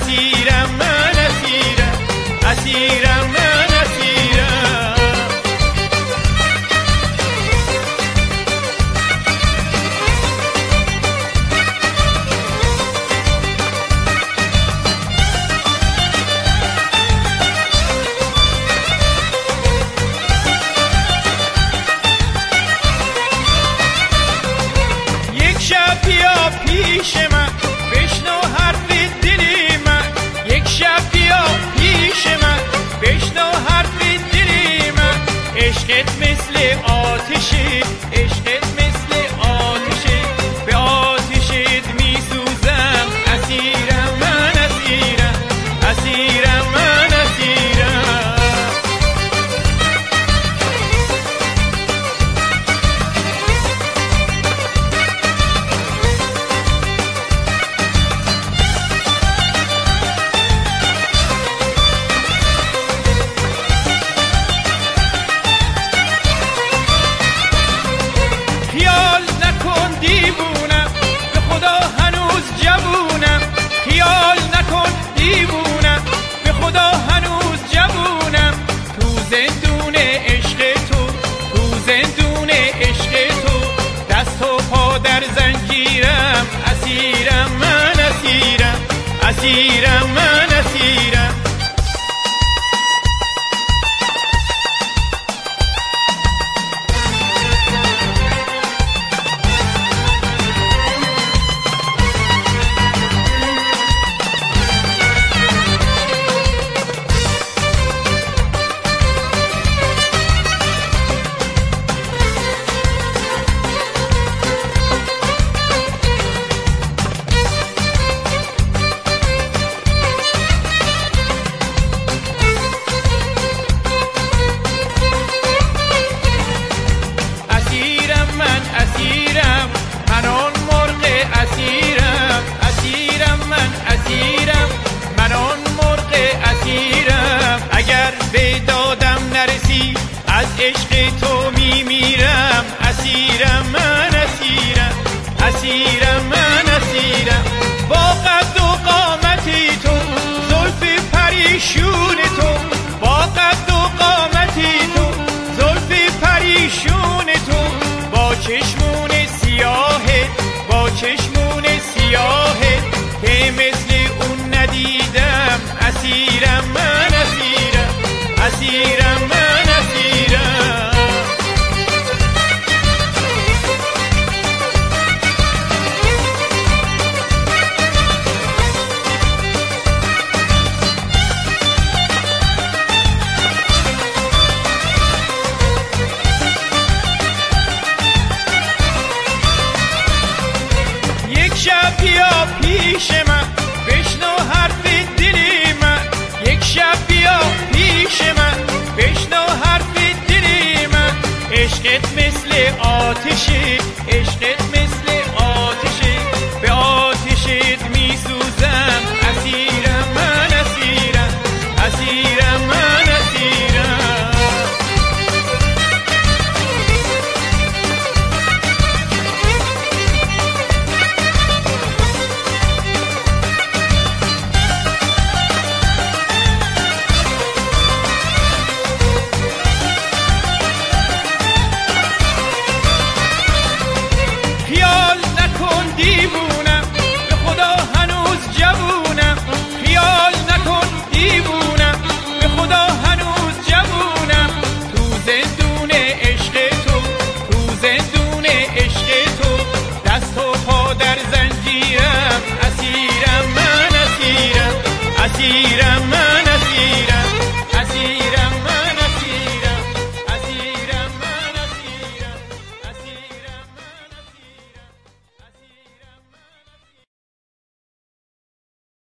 اسیرم من اسیرم، اسیرم من اسیرم. یک شب بیا پیش من بشنو حرف دلی من، یک شب بیا پیش من بشنو حرف دلی من. عشقت مثل آتشه، عشقت مثل آتشه، به آتشت میسوزم. اسیرم من اسیرم، اسیرم من اسیرم. خیال نکن دیوونم، به خدا هنوز جوونم. خیال نکن دیوونم، به خدا هنوز جوونم. تو زندون عشق تو، تو زندون عشق تو، دست و پا در زنجیرم. اسیرم من اسیرم، اسیرم من اسیرم. اسیرم من آن مرغ اسیرم، اسیرم من اسیرم من آن مرغ اسیرم. اگر به دادم نرسی از عشق تو میمیرم. اسیرم من اسیرم، اسیرم من اسیرم. با قد و قامتی تو، زلف پریشون تو، با قد و قامتی تو، زلف پریشون تو، با چشمون سیاهت، با چشمون سیاهت که مثل اون ندیدم. اسیرم من اسیرم، اسیرم من اسیرم. یک شب بیا پیش من بشنو حرف دلی من، یک شب بیا پیش من بشنو حرف دلی من. عشقت مثل آتشه، عشقت